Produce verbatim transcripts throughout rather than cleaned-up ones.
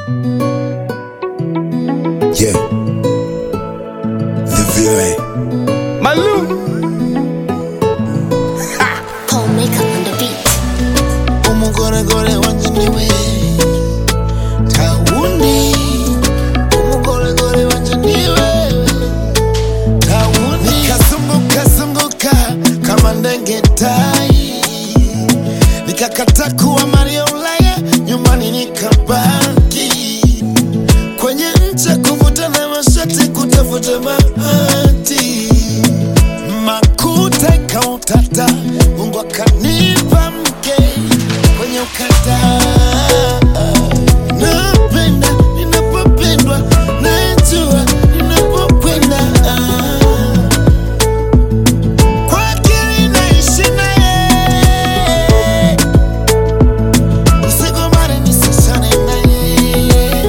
Yeah. The V O A. Malou. Paul makeup on the beat. Umu gore gore wanjaniwe Tawuni. Umu gore gore wanjaniwe Tawuni. Nikazunguka zunguka kama ndege tai, nikakata kuwa Maria Ulaya, nyumbani nikabaki kwenye ncha kuvuta na mashati kutafuta bahati. Makuta ikautata, Mungu akanipa mke kwenye ukata. Napenda ninapopendwa, najua ninapokwenda. Kwa akili naishi naye, usigomane nisishane naye.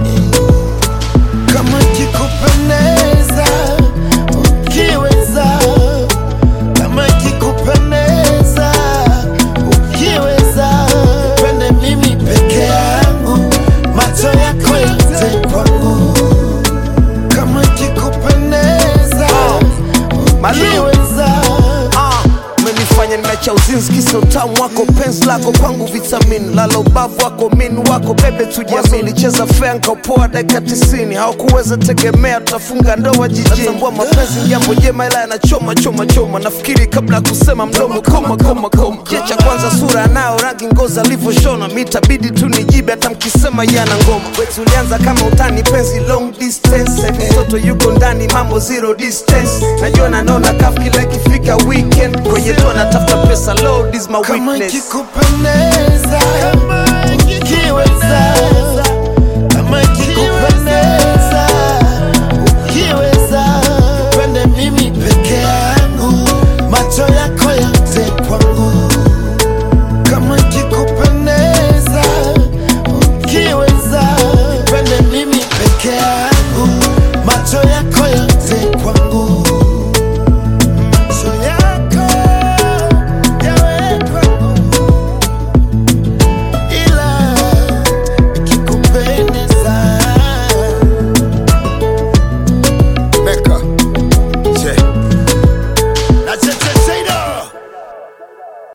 Kama ikikupendeza, ukiweza. Kama ikikupendeza, ukiweza. Nipende mimi peke yangu, macho yako yote kwangu. Kama ikikupendeza, ukiweza. Umenifanya nimeacha uzinzi kisa utamu wako, penzi lako kwangu vitamin, lala ubavu wako min wako bebe tujiamini. Cheza fair nkapoa dakika tisini, hawakuweza tegemea tutafunga ndoa jijini. Natambua mapenzi jambo jema ila yanachoma choma choma, nafikiri kabla kusema mdomo koma koma koma. Jecha kwanza sura nao rangi ngozi alivyoshona, mitabidi tu nijibe hata mkisema yana ngoma. Wetu ulianza kama utani penzi long distance, mtoto yuko ndani mambo zero distance. Najua nanona kafu kila ikifika weekend, kwenye doa natafuta pesa, load is my Kama weakness. ikikupendeza, ukiweza.